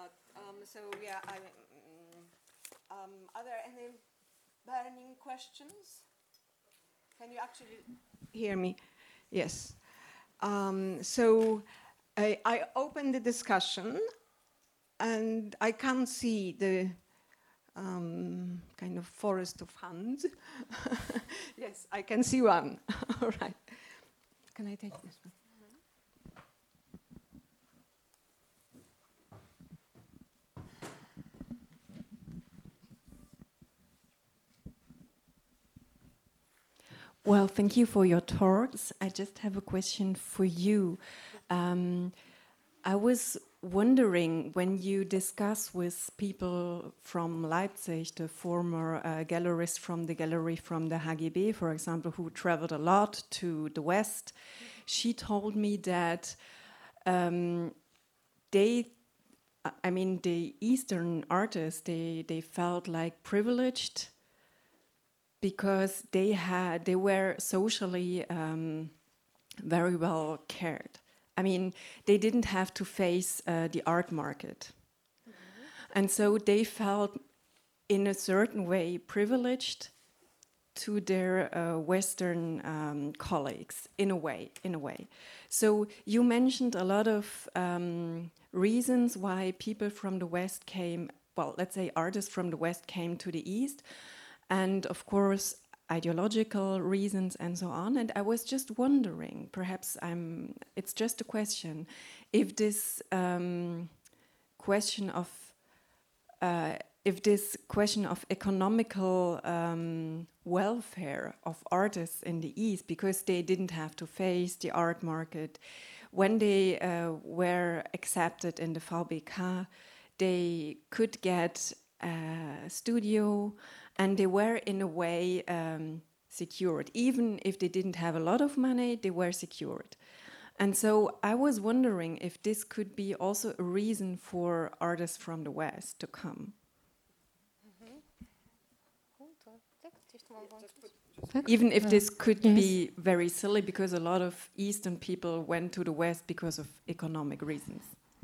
lot. Are there any burning questions? Can you actually hear me? Yes. I open the discussion, and I can't see the kind of forest of hands. Yes, I can see one. All right. Can I take this one? Well, thank you for your talks. I just have a question for you. I was wondering, when you discuss with people from Leipzig, the former gallerist from the gallery from the HGB, for example, who traveled a lot to the West, she told me that the Eastern artists, they felt like privileged because they were socially very well cared. I mean, they didn't have to face the art market. And so they felt in a certain way privileged to their Western colleagues, in a way. So you mentioned a lot of reasons why people from the West came, well, let's say artists from the West came to the East, and of course ideological reasons and so on. And I was just wondering, perhaps it's just a question, if this question of economical welfare of artists in the East, because they didn't have to face the art market, when they were accepted in the VBK, they could get a studio, and they were in a way secured. Even if they didn't have a lot of money, they were secured. And so I was wondering if this could be also a reason for artists from the West to come. Even if this could be very silly, because a lot of Eastern people went to the West because of economic reasons.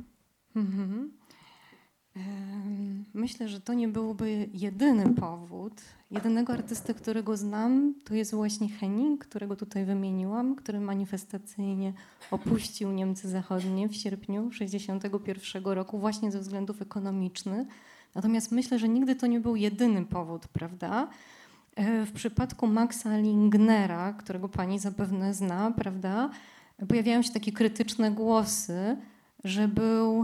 Myślę, że to nie byłby jedyny powód. Jedynego artystę, którego znam, to jest właśnie Henning, którego tutaj wymieniłam, który manifestacyjnie opuścił Niemcy Zachodnie w sierpniu 1961 roku właśnie ze względów ekonomicznych. Natomiast myślę, że nigdy to nie był jedyny powód, prawda? W przypadku Maxa Lingnera, którego pani zapewne zna, prawda, pojawiają się takie krytyczne głosy, że był...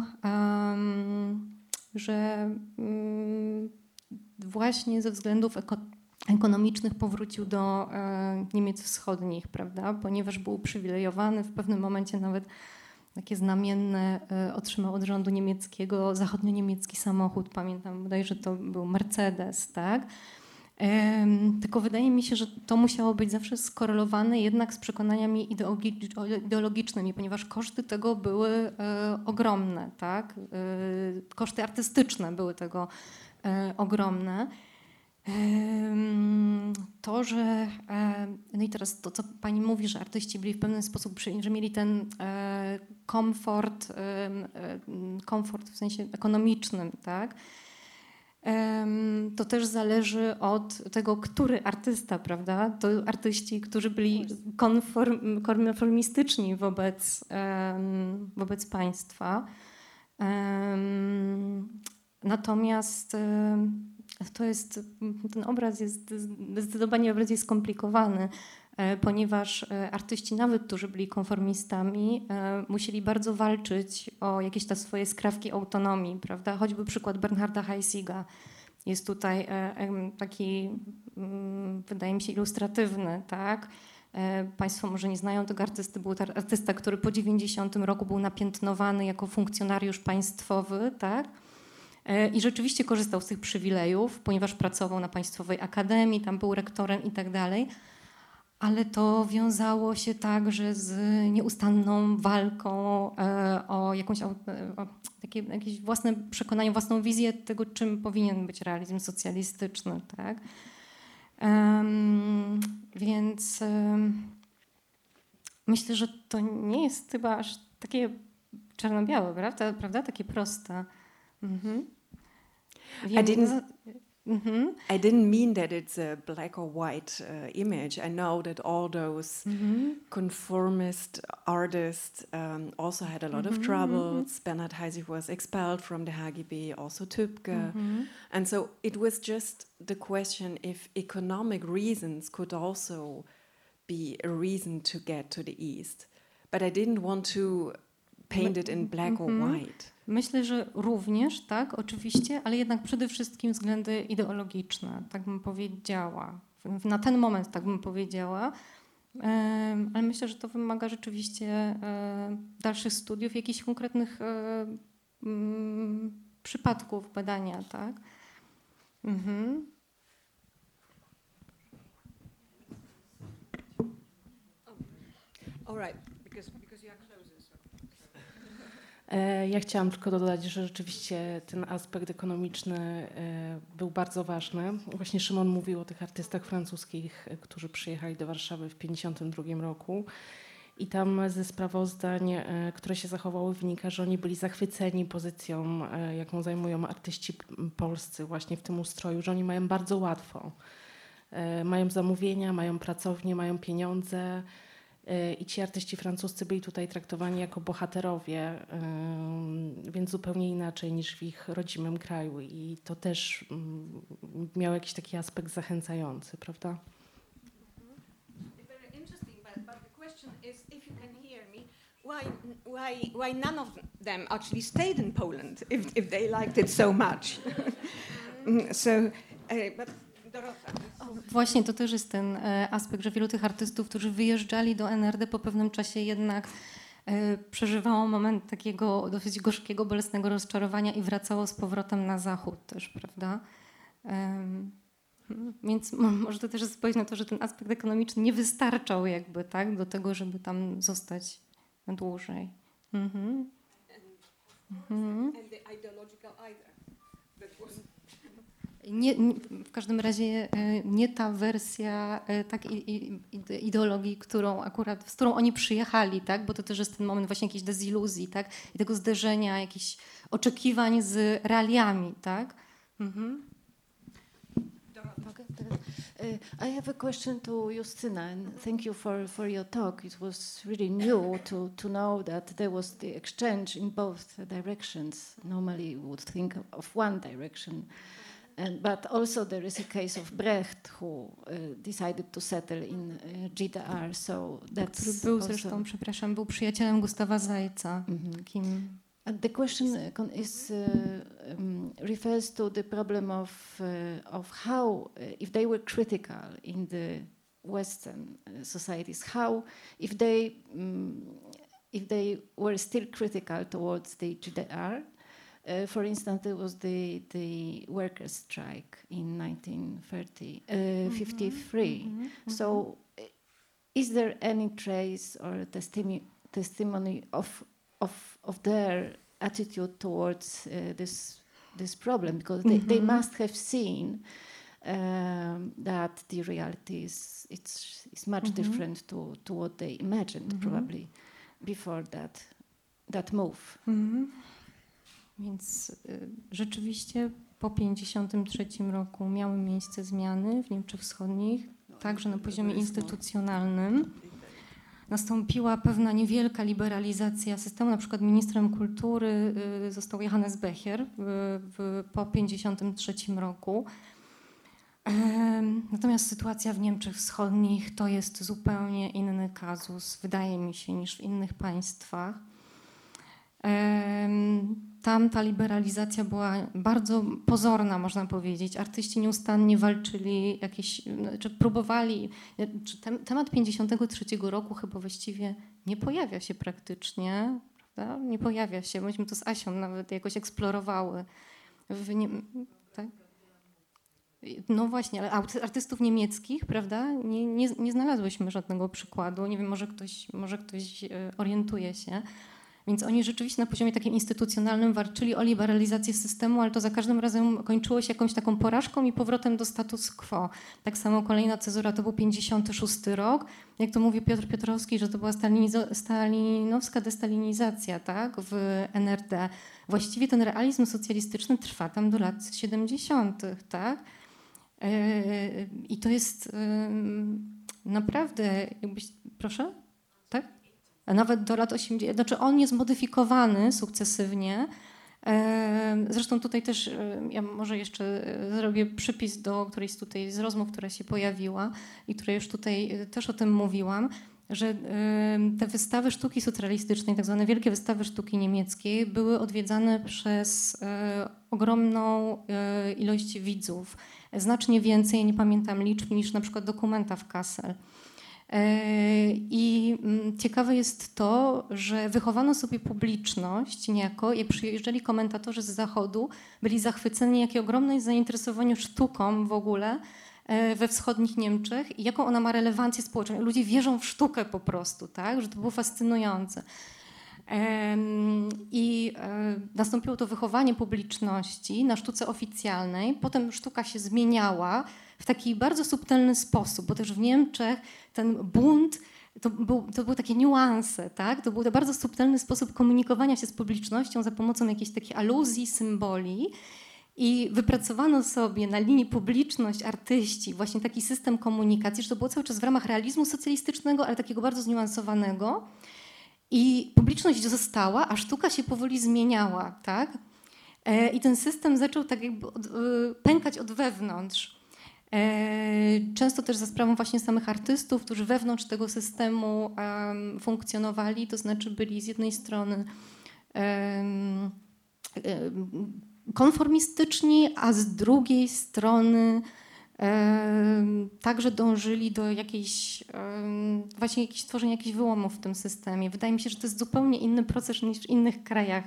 właśnie ze względów ekonomicznych powrócił do Niemiec Wschodnich, prawda? Ponieważ był uprzywilejowany, w pewnym momencie nawet takie znamienne otrzymał od rządu niemieckiego zachodnio-niemiecki samochód, pamiętam bodajże to był Mercedes, tak? Tylko wydaje mi się, że to musiało być zawsze skorelowane jednak z przekonaniami ideologicznymi, ponieważ koszty tego były ogromne, tak? Koszty artystyczne były tego ogromne. To, że no i teraz to, co pani mówi, że artyści byli w pewien sposób, że mieli ten komfort w sensie ekonomicznym, tak? To też zależy od tego, który artysta, prawda? To artyści, którzy byli konformistyczni wobec państwa. Natomiast ten obraz jest zdecydowanie bardziej skomplikowany, ponieważ artyści, nawet którzy byli konformistami, musieli bardzo walczyć o jakieś te swoje skrawki autonomii, prawda? Choćby przykład Bernharda Heissiga jest tutaj taki, wydaje mi się, ilustratywny, tak? Państwo może nie znają tego artysty, był to artysta, który po 90 roku był napiętnowany jako funkcjonariusz państwowy, tak? I rzeczywiście korzystał z tych przywilejów, ponieważ pracował na Państwowej Akademii, tam był rektorem i tak dalej. Ale to wiązało się także z nieustanną walką o jakieś własne przekonanie, własną wizję tego, czym powinien być realizm socjalistyczny, tak? Więc myślę, że to nie jest chyba aż takie czarno-białe, prawda? Takie proste. I didn't mean that it's a black or white image. I know that all those conformist artists also had a lot of troubles. Bernhard Heisig was expelled from the HGB, also Tübke. And so it was just the question if economic reasons could also be a reason to get to the East. But I didn't want to paint it in black or white. Myślę, że również, tak, oczywiście, ale jednak przede wszystkim względy ideologiczne, tak bym powiedziała. Na ten moment tak bym powiedziała, ale myślę, że to wymaga rzeczywiście dalszych studiów, jakichś konkretnych przypadków badania, tak. All right, because you are closer. Ja chciałam tylko dodać, że rzeczywiście ten aspekt ekonomiczny był bardzo ważny. Właśnie Szymon mówił o tych artystach francuskich, którzy przyjechali do Warszawy w 1952 roku. I tam ze sprawozdań, które się zachowały, wynika, że oni byli zachwyceni pozycją, jaką zajmują artyści polscy właśnie w tym ustroju, że oni mają bardzo łatwo. Mają zamówienia, mają pracownie, mają pieniądze. I ci artyści francuscy byli tutaj traktowani jako bohaterowie, więc zupełnie inaczej niż w ich rodzimym kraju. I to też miał jakiś taki aspekt zachęcający, prawda? Very interesting, but the question is, if you can hear me, why none of them actually stayed in Poland if they liked it so much? But Dorota. Właśnie to też jest ten aspekt, że wielu tych artystów, którzy wyjeżdżali do NRD po pewnym czasie jednak przeżywało moment takiego dosyć gorzkiego, bolesnego rozczarowania i wracało z powrotem na zachód też, prawda? Więc może to też jest odpowiedź na to, że ten aspekt ekonomiczny nie wystarczał jakby, tak, do tego, żeby tam zostać na dłużej. And the ideological either. That was... W każdym razie nie ta wersja ideologii, z którą oni przyjechali, tak? Bo to też jest ten moment właśnie jakiejś deziluzji, tak? I tego zderzenia, jakichś oczekiwań z realiami, tak? I have a question to Justyna, and thank you for your talk. It was really new to know that there was the exchange in both directions. Normally you would think of one direction. But also there is a case of Brecht, who decided to settle in GDR, so that's Który był also... zresztą, przepraszam, był przyjacielem Gustawa Zajca. Takim... And the question refers to the problem of how, if they were critical in the Western societies, how, if they were still critical towards the GDR. For instance, there was the workers' strike in 1953. So, is there any trace or testimony of their attitude towards this problem? Because they must have seen that the reality is much different to what they imagined probably before that move. Więc rzeczywiście po 1953 roku miały miejsce zmiany w Niemczech Wschodnich, także na poziomie instytucjonalnym. Nastąpiła pewna niewielka liberalizacja systemu, na przykład ministrem kultury został Johannes Becher po 1953 roku. Natomiast sytuacja w Niemczech Wschodnich to jest zupełnie inny kazus, wydaje mi się, niż w innych państwach. Tam ta liberalizacja była bardzo pozorna, można powiedzieć. Artyści nieustannie walczyli, próbowali. Temat 1953 roku chyba właściwie nie pojawia się praktycznie, prawda? Nie pojawia się. Myśmy to z Asią nawet jakoś eksplorowały. Tak? No właśnie, ale artystów niemieckich, prawda? Nie znalazłyśmy żadnego przykładu. Nie wiem, może ktoś orientuje się. Więc oni rzeczywiście na poziomie takim instytucjonalnym walczyli o liberalizację systemu, ale to za każdym razem kończyło się jakąś taką porażką i powrotem do status quo. Tak samo kolejna cezura to był 56 rok. Jak to mówi Piotr Piotrowski, że to była stalinowska destalinizacja, tak, w NRD. Właściwie ten realizm socjalistyczny trwa tam do lat 70., tak? I to jest naprawdę, proszę? Tak? A nawet do lat 80., znaczy on jest modyfikowany sukcesywnie. Zresztą tutaj też, ja może jeszcze zrobię przypis do którejś tutaj z rozmów, która się pojawiła i której już tutaj też o tym mówiłam, że te wystawy sztuki surrealistycznej, tak zwane wielkie wystawy sztuki niemieckiej, były odwiedzane przez ogromną ilość widzów. Znacznie więcej, nie pamiętam liczb, niż na przykład Dokumenta w Kassel. I ciekawe jest to, że wychowano sobie publiczność niejako, jak przyjeżdżali komentatorzy z Zachodu, byli zachwyceni, jakie ogromne jest zainteresowanie sztuką w ogóle we wschodnich Niemczech i jaką ona ma relewancję społeczną. Ludzie wierzą w sztukę po prostu, tak? Że to było fascynujące. I nastąpiło to wychowanie publiczności na sztuce oficjalnej. Potem sztuka się zmieniała w taki bardzo subtelny sposób, bo też w Niemczech ten bunt to były takie niuanse, tak? To był to bardzo subtelny sposób komunikowania się z publicznością za pomocą jakiejś takiej aluzji, symboli. I wypracowano sobie na linii publiczność, artyści właśnie taki system komunikacji, że to było cały czas w ramach realizmu socjalistycznego, ale takiego bardzo zniuansowanego. I publiczność została, a sztuka się powoli zmieniała, tak? I ten system zaczął tak jakby pękać od wewnątrz. Często też za sprawą właśnie samych artystów, którzy wewnątrz tego systemu funkcjonowali, to znaczy byli z jednej strony konformistyczni, a z drugiej strony także dążyli do jakiejś tworzenia jakichś wyłomów w tym systemie. Wydaje mi się, że to jest zupełnie inny proces niż w innych krajach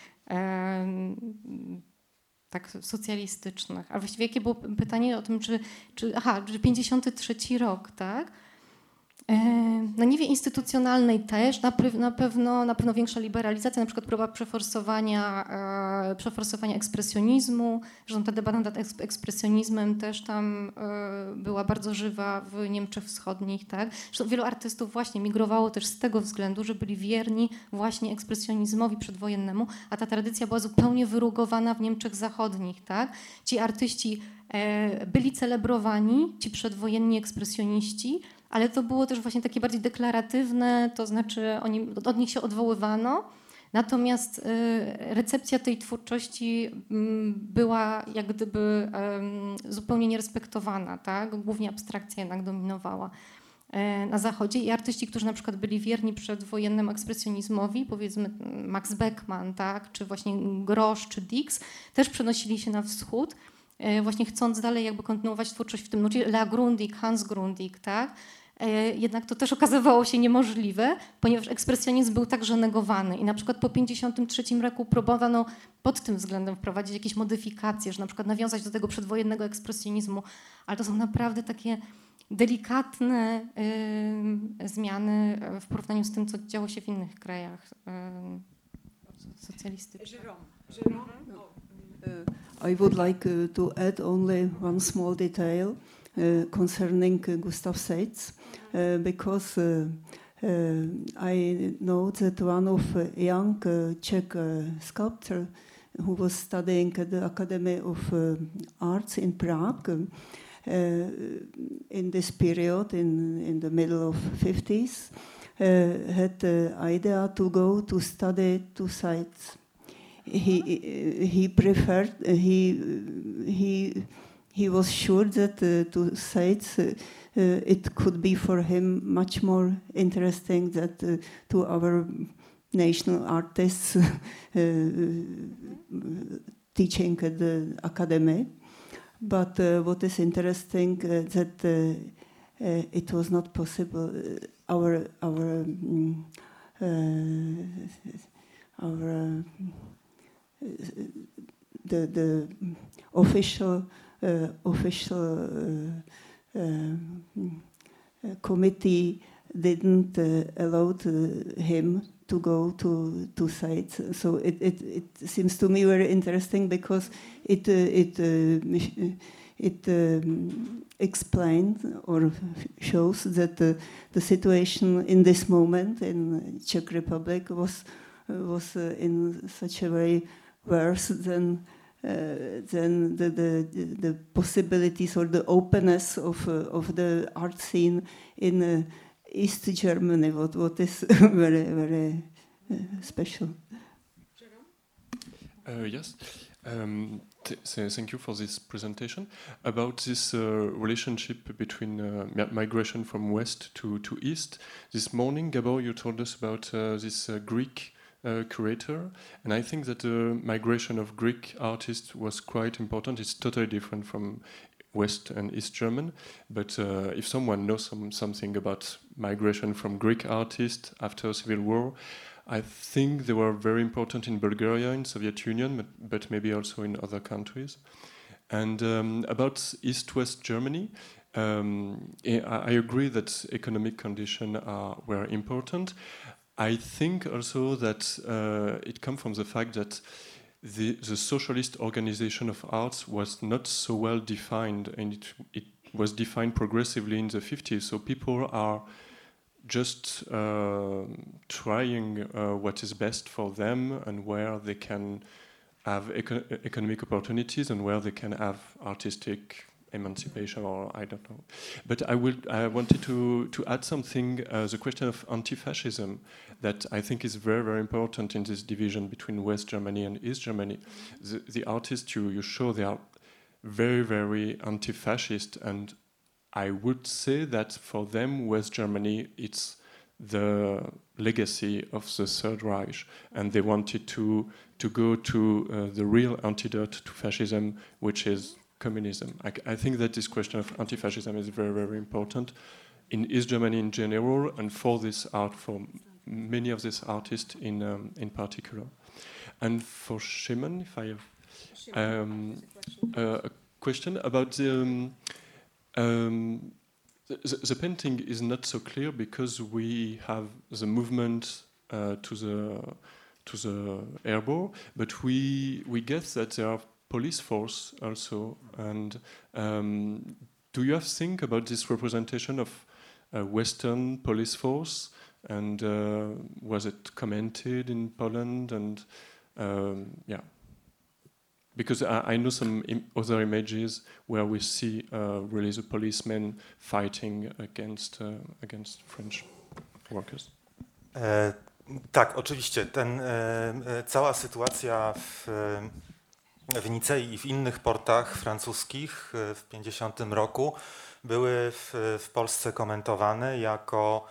tak socjalistycznych. A właściwie jakie było pytanie o tym, czy 53 rok, tak? Na niwie instytucjonalnej też na pewno większa liberalizacja, na przykład próba przeforsowania ekspresjonizmu, zresztą ta debata nad ekspresjonizmem też tam była bardzo żywa w Niemczech Wschodnich, tak? Zresztą wielu artystów właśnie migrowało też z tego względu, że byli wierni właśnie ekspresjonizmowi przedwojennemu, a ta tradycja była zupełnie wyrugowana w Niemczech Zachodnich, tak? Ci artyści byli celebrowani, ci przedwojenni ekspresjoniści, ale to było też właśnie takie bardziej deklaratywne, to znaczy od nich się odwoływano, natomiast recepcja tej twórczości była jak gdyby zupełnie nierespektowana, tak? Głównie abstrakcja jednak dominowała na Zachodzie i artyści, którzy na przykład byli wierni przedwojennemu ekspresjonizmowi, powiedzmy Max Beckmann, tak? Czy właśnie Grosz, czy Dix, też przenosili się na wschód, właśnie chcąc dalej jakby kontynuować twórczość w tym nurcie. Lea Grundig, Hans Grundig, tak? Jednak to też okazywało się niemożliwe, ponieważ ekspresjonizm był także negowany i na przykład po 1953 roku próbowano pod tym względem wprowadzić jakieś modyfikacje, że na przykład nawiązać do tego przedwojennego ekspresjonizmu, ale to są naprawdę takie delikatne zmiany w porównaniu z tym, co działo się w innych krajach socjalistycznych. I would like to add only one small detail concerning Gustav Seitz, because I know that one of young Czech sculptor who was studying at the Academy of Arts in Prague in this period, in the middle of 50s, had the idea to go to study two sites. He preferred he was sure that two sites it could be for him much more interesting than to our national artists teaching at the academy. But what is interesting that it was not possible. The official committee didn't allow him to go to sites. So it seems to me very interesting because it explains or shows that the situation in this moment in Czech Republic was in such a way worse than the possibilities or the openness of the art scene in East Germany. What is very very special. Yes. Thank you for this presentation. About this relationship between migration from west to east. This morning, Gabor, you told us about this Greek curator, and I think that the migration of Greek artists was quite important. It's totally different from West and East German, but if someone knows something about migration from Greek artists after Civil War, I think they were very important in Bulgaria, in Soviet Union, but maybe also in other countries. And about East-West Germany, I agree that economic conditions were important. I think also that it comes from the fact that the socialist organization of arts was not so well defined, and it was defined progressively in the 50s. So people are just trying what is best for them and where they can have economic opportunities and where they can have artistic emancipation, or I don't know. But I wanted to add something, the question of anti-fascism, that I think is very, very important in this division between West Germany and East Germany. The artists you show, they are very, very anti-fascist, and I would say that for them, West Germany, it's the legacy of the Third Reich, and they wanted to go to the real antidote to fascism, which is communism. I think that this question of anti-fascism is very, very important in East Germany in general, and for this art, for many of these artists in particular. And for Shimon, if I have a question about the painting is not so clear because we have the movement to the airball, but we guess that there are police force also. And do you have think about this representation of Western police force? And was it commented in Poland? And yeah. Because I know some other images where we see really the policemen fighting against French workers. Tak, oczywiście. Cała sytuacja w Nicei i w innych portach francuskich w 50 roku były w Polsce komentowane jako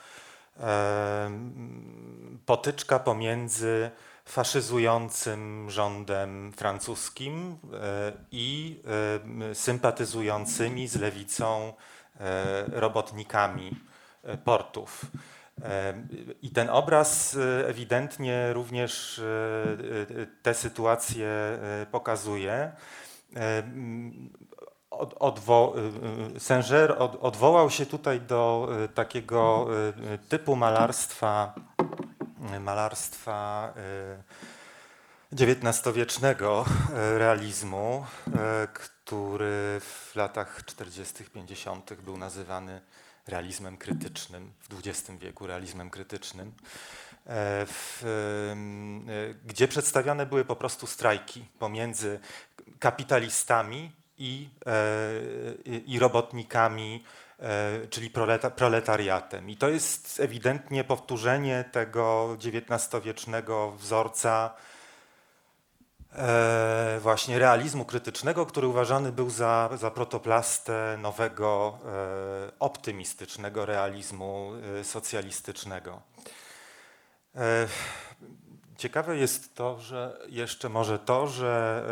potyczka pomiędzy faszyzującym rządem francuskim i sympatyzującymi z lewicą robotnikami portów. I ten obraz ewidentnie również tę sytuację pokazuje. Saint-Ger odwołał się tutaj do takiego typu malarstwa XIX-wiecznego realizmu, który w latach 40., 50. był nazywany realizmem krytycznym, w XX wieku realizmem krytycznym, gdzie przedstawiane były po prostu strajki pomiędzy kapitalistami i robotnikami, czyli proletariatem. I to jest ewidentnie powtórzenie tego XIX-wiecznego wzorca właśnie realizmu krytycznego, który uważany był za protoplastę nowego, optymistycznego realizmu socjalistycznego. Ciekawe jest to, że jeszcze może to, że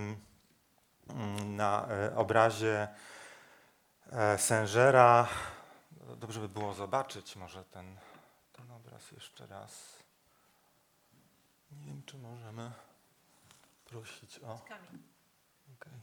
na obrazie Saint-Gera, dobrze by było zobaczyć może ten obraz jeszcze raz. Nie wiem, czy możemy prosić o... Okay.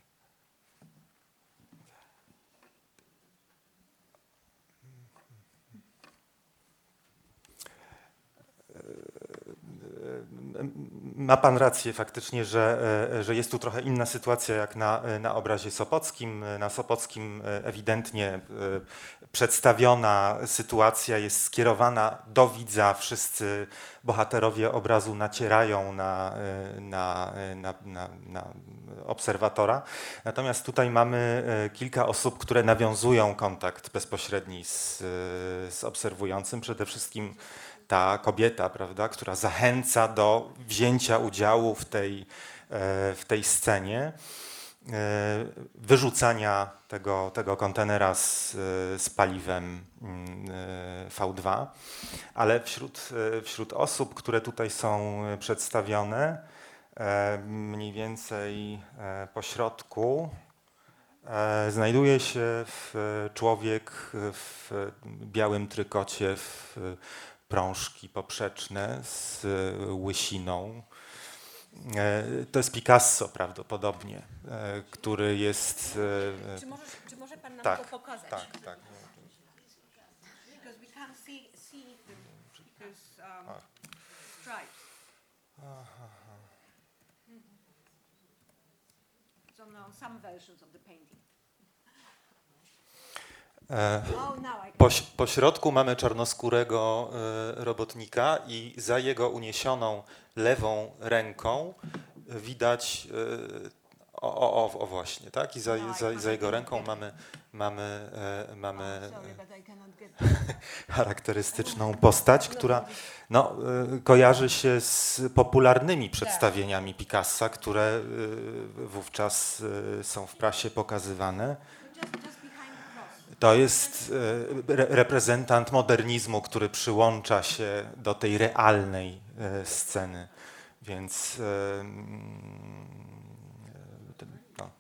ma pan rację faktycznie, że jest tu trochę inna sytuacja jak na obrazie sopockim. Na sopockim ewidentnie przedstawiona sytuacja jest skierowana do widza. Wszyscy bohaterowie obrazu nacierają na obserwatora. Natomiast tutaj mamy kilka osób, które nawiązują kontakt bezpośredni z obserwującym. Przede wszystkim ta kobieta, prawda, która zachęca do wzięcia udziału w tej scenie, wyrzucania tego kontenera z paliwem V2, ale wśród osób, które tutaj są przedstawione, mniej więcej po środku znajduje się człowiek w białym trykocie, w prążki poprzeczne z łysiną. To jest Picasso prawdopodobnie, który jest... Czy może pan nam tak, to pokazać? Tak. Because we can't see the because stripes. So now some versions of the painting. Po środku mamy czarnoskórego robotnika i za jego uniesioną lewą ręką widać właśnie, tak? I za jego ręką mamy charakterystyczną postać, która kojarzy się z popularnymi przedstawieniami Picassa, które wówczas są w prasie pokazywane. To jest reprezentant modernizmu, który przyłącza się do tej realnej sceny, więc no.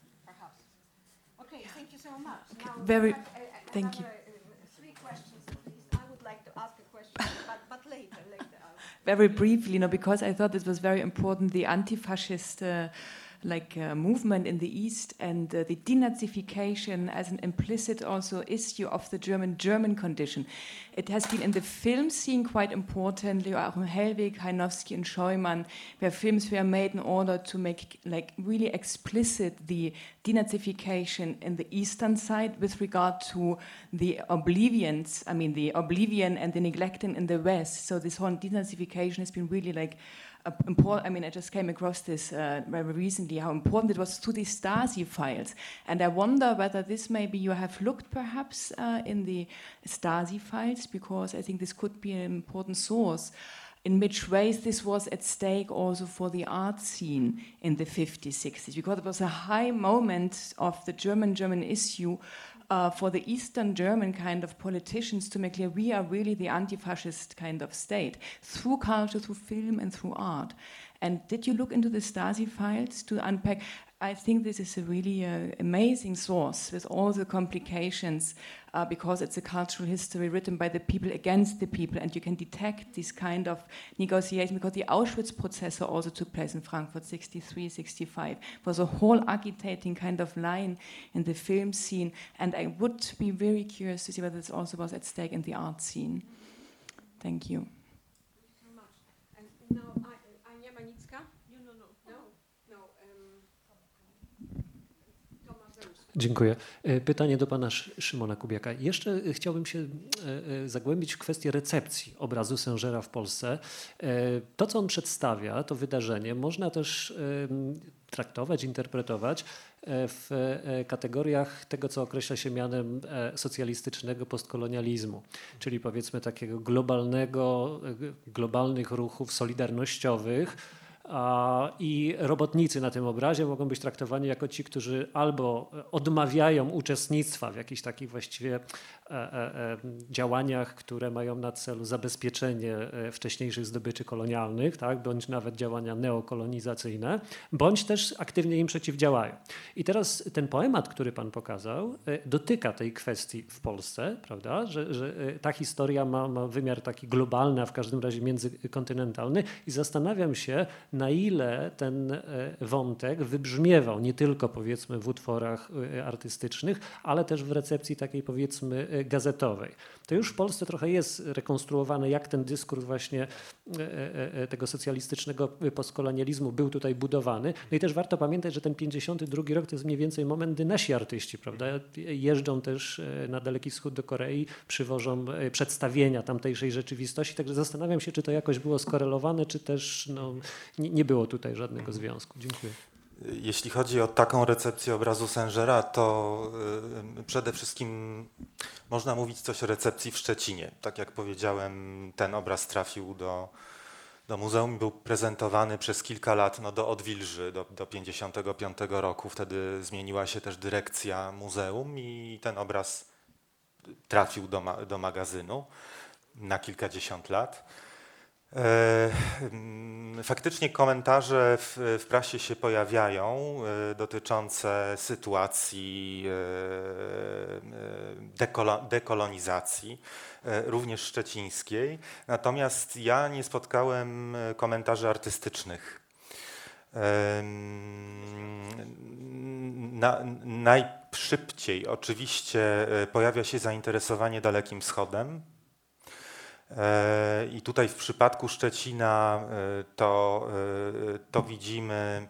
Okay, thank you so much. Now Very, thank you. Three questions, please. I would like to ask a question, but later. Very briefly, because I thought it was very important, the anti-fascist movement in the East and the denazification as an implicit also issue of the German condition. It has been in the film scene quite importantly, auch in Hellwig, Heinowski and Scheumann, where films were made in order to make really explicit the denazification in the eastern side with regard to the oblivion and the neglecting in the West. So this whole denazification has been really important. I just came across this very recently, how important it was to the Stasi files. And I wonder whether this maybe you have looked perhaps in the Stasi files, because I think this could be an important source in which ways this was at stake also for the art scene in the 50s, 60s, because it was a high moment of the German issue for the Eastern German kind of politicians to make clear we are really the anti-fascist kind of state through culture, through film and through art. And did you look into the Stasi files to unpack? I think this is a really amazing source with all the complications because it's a cultural history written by the people against the people, and you can detect this kind of negotiation because the Auschwitz process also took place in Frankfurt 63, 65. It was a whole agitating kind of line in the film scene, and I would be very curious to see whether this also was at stake in the art scene. Thank you. Thank you so much. And now Ania Manicka? Dziękuję. Pytanie do pana Szymona Kubiaka. Jeszcze chciałbym się zagłębić w kwestię recepcji obrazu Sengera w Polsce. To, co on przedstawia, to wydarzenie, można też traktować, interpretować w kategoriach tego, co określa się mianem socjalistycznego postkolonializmu, czyli powiedzmy takiego globalnych ruchów solidarnościowych. I robotnicy na tym obrazie mogą być traktowani jako ci, którzy albo odmawiają uczestnictwa w jakichś takich właściwie działaniach, które mają na celu zabezpieczenie wcześniejszych zdobyczy kolonialnych, tak, bądź nawet działania neokolonizacyjne, bądź też aktywnie im przeciwdziałają. I teraz ten poemat, który pan pokazał, dotyka tej kwestii w Polsce, prawda, że ta historia ma wymiar taki globalny, a w każdym razie międzykontynentalny, i zastanawiam się, na ile ten wątek wybrzmiewał nie tylko powiedzmy w utworach artystycznych, ale też w recepcji takiej powiedzmy gazetowej. To już w Polsce trochę jest rekonstruowane, jak ten dyskurs właśnie tego socjalistycznego postkolonializmu był tutaj budowany. No i też warto pamiętać, że ten 52 rok to jest mniej więcej moment, gdy nasi artyści, prawda, jeżdżą też na Daleki Wschód do Korei, przywożą przedstawienia tamtejszej rzeczywistości, także zastanawiam się, czy to jakoś było skorelowane, czy też no, nie było tutaj żadnego związku. Dziękuję. Jeśli chodzi o taką recepcję obrazu Sengera, to przede wszystkim można mówić coś o recepcji w Szczecinie. Tak jak powiedziałem, ten obraz trafił do muzeum i był prezentowany przez kilka lat do odwilży, do 55 roku. Wtedy zmieniła się też dyrekcja muzeum i ten obraz trafił do magazynu na kilkadziesiąt lat. Faktycznie komentarze w prasie się pojawiają dotyczące sytuacji dekolonizacji, również szczecińskiej. Natomiast ja nie spotkałem komentarzy artystycznych. Najszybciej oczywiście pojawia się zainteresowanie Dalekim Wschodem. I tutaj w przypadku Szczecina to widzimy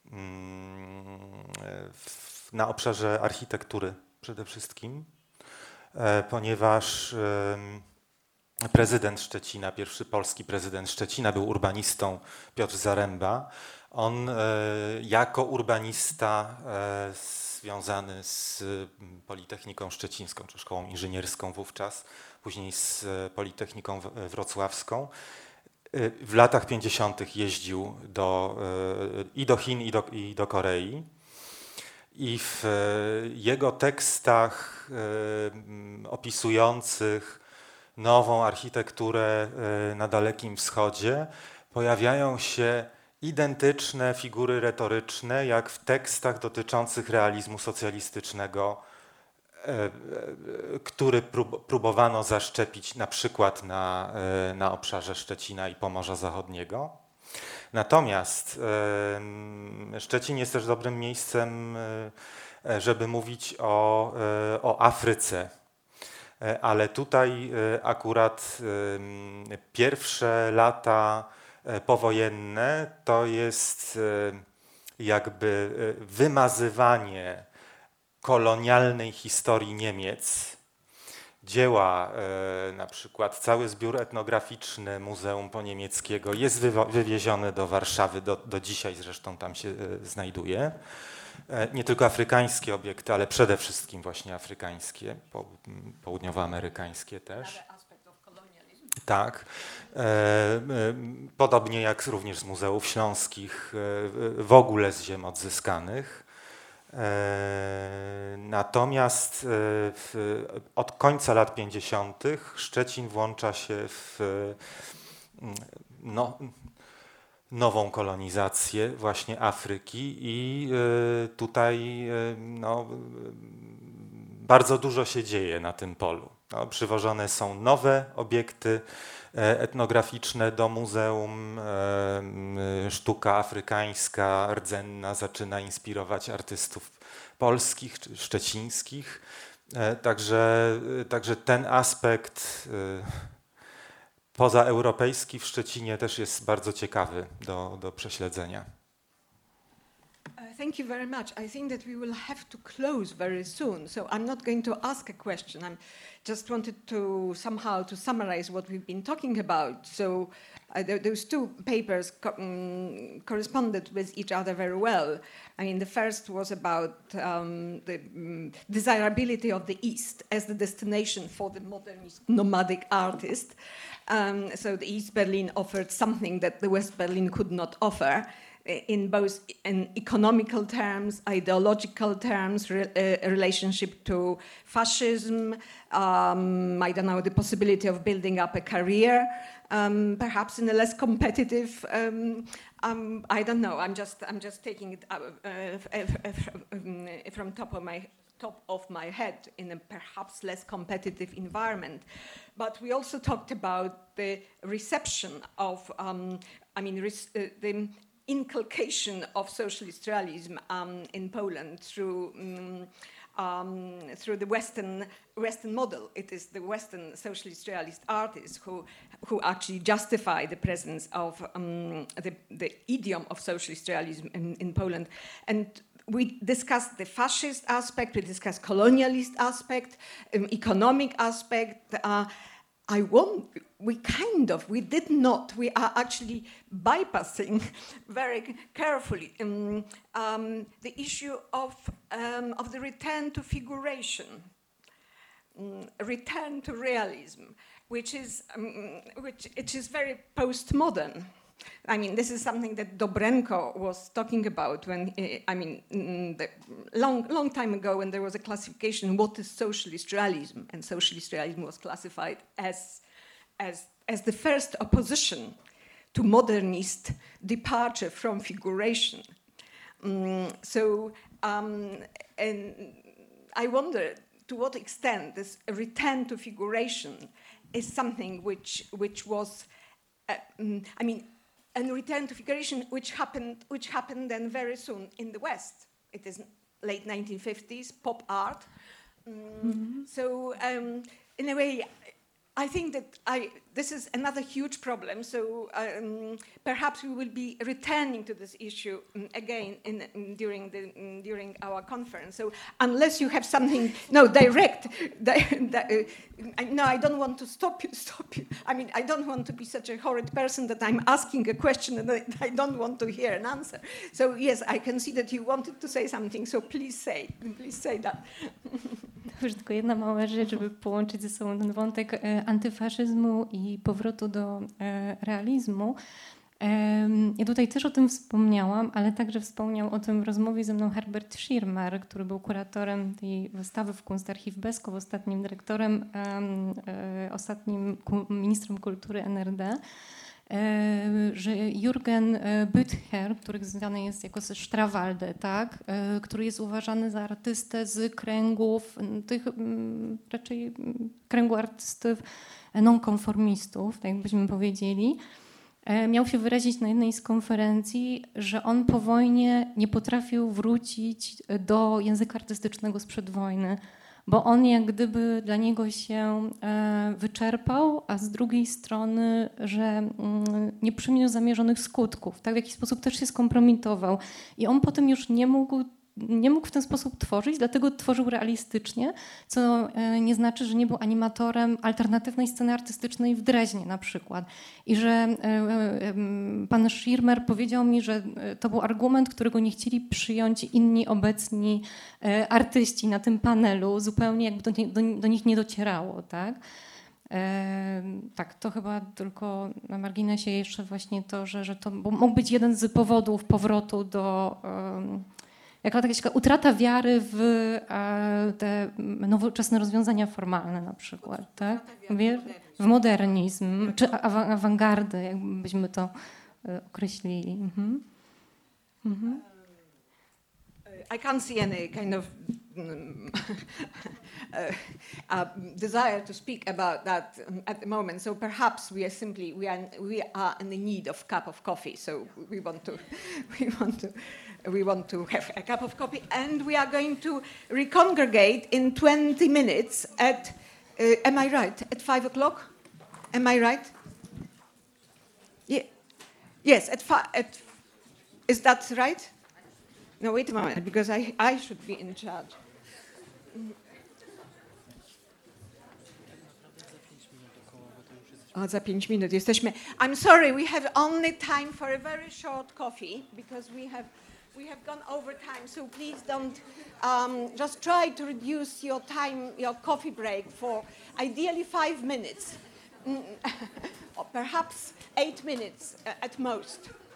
na obszarze architektury przede wszystkim, ponieważ prezydent Szczecina, pierwszy polski prezydent Szczecina był urbanistą Piotr Zaręba. On jako urbanista związany z Politechniką Szczecińską, czy Szkołą Inżynierską wówczas, później z Politechniką Wrocławską. W latach 50. jeździł i do Chin, i do Korei. I w jego tekstach opisujących nową architekturę na Dalekim Wschodzie pojawiają się identyczne figury retoryczne, jak w tekstach dotyczących realizmu socjalistycznego, który próbowano zaszczepić na przykład na obszarze Szczecina i Pomorza Zachodniego. Natomiast Szczecin jest też dobrym miejscem, żeby mówić o Afryce. Ale tutaj akurat pierwsze lata powojenne to jest jakby wymazywanie kolonialnej historii Niemiec. Dzieła, na przykład cały zbiór etnograficzny Muzeum Poniemieckiego jest wywieziony do Warszawy, do dzisiaj zresztą tam się znajduje. Nie tylko afrykańskie obiekty, ale przede wszystkim właśnie afrykańskie, południowoamerykańskie też. Tak. Podobnie jak również z Muzeów Śląskich, w ogóle z ziem odzyskanych. Natomiast od końca lat 50. Szczecin włącza się w nową kolonizację właśnie Afryki i tutaj bardzo dużo się dzieje na tym polu. Przywożone są nowe obiekty etnograficzne do muzeum. Sztuka afrykańska, rdzenna zaczyna inspirować artystów polskich czy szczecińskich. Także ten aspekt pozaeuropejski w Szczecinie też jest bardzo ciekawy do prześledzenia. Thank you very much. I think that we will have to close very soon, so I'm not going to ask a question. I just wanted to somehow to summarize what we've been talking about. So those two papers corresponded with each other very well. I mean, the first was about the desirability of the East as the destination for the modernist nomadic artist. So the East Berlin offered something that the West Berlin could not offer, in both in economical terms, ideological terms, relationship to fascism, I don't know, the possibility of building up a career, perhaps in a less competitive, I don't know, I'm just taking it from top of my head in a perhaps less competitive environment. But we also talked about the reception of, the inculcation of socialist realism in Poland through the Western model. It is the Western socialist realist artists who actually justify the presence of the idiom of socialist realism in Poland. And we discussed the fascist aspect, we discussed colonialist aspect, economic aspect. We are actually bypassing very carefully the issue of the return to figuration, return to realism, which is very postmodern. I mean, this is something that Dobrenko was talking about when, long time ago, when there was a classification, what is socialist realism? And socialist realism was classified as the first opposition to modernist departure from figuration. And I wonder to what extent this return to figuration is something which was, and return to figuration which happened then very soon in the West. It is late 1950s, pop art. So in a way, I think that this is another huge problem. So perhaps we will be returning to this issue again during our conference. So unless you have something direct, no, I don't want to stop you. I mean, I don't want to be such a horrid person that I'm asking a question and I don't want to hear an answer. So yes, I can see that you wanted to say something. So please say that. Już tylko jedna mała rzecz, żeby połączyć ze sobą ten wątek antyfaszyzmu i powrotu do realizmu. Ja tutaj też o tym wspomniałam, ale także wspomniał o tym w rozmowie ze mną Herbert Schirmer, który był kuratorem tej wystawy w Kunstarchiv Beskow, ostatnim dyrektorem, ostatnim ministrem kultury NRD. Że Jürgen Bütther, który znany jest jako Strawalde, tak, który jest uważany za artystę z kręgów, tych raczej kręgu artystów nonkonformistów, tak jakbyśmy powiedzieli, miał się wyrazić na jednej z konferencji, że on po wojnie nie potrafił wrócić do języka artystycznego sprzed wojny, bo on jak gdyby dla niego się wyczerpał, a z drugiej strony, że nie przyniósł zamierzonych skutków, tak, w jakiś sposób też się skompromitował i on potem już nie mógł w ten sposób tworzyć, dlatego tworzył realistycznie, co nie znaczy, że nie był animatorem alternatywnej sceny artystycznej w Dreźnie na przykład. I że pan Schirmer powiedział mi, że to był argument, którego nie chcieli przyjąć inni obecni artyści na tym panelu, zupełnie jakby do nich nie docierało, tak? Tak, to chyba tylko na marginesie jeszcze właśnie to, że to mógł być jeden z powodów powrotu do... Jaka utrata wiary w te nowoczesne rozwiązania formalne na przykład, tak? W modernizm, czy awangardę, jakbyśmy to określili. I can't see any kind of desire to speak about that at the moment. So perhaps we are in the need of a cup of coffee. So we want to have a cup of coffee, and we are going to recongregate in 20 minutes at. Am I right? At 5 o'clock? Am I right? Yeah. Yes. Is that right? No, wait a moment, because I should be in charge. Za 5 minut jesteśmy. I'm sorry, we have only time for a very short coffee because we have gone over time. So please don't just try to reduce your time, your coffee break for ideally 5 minutes, or perhaps 8 minutes at most.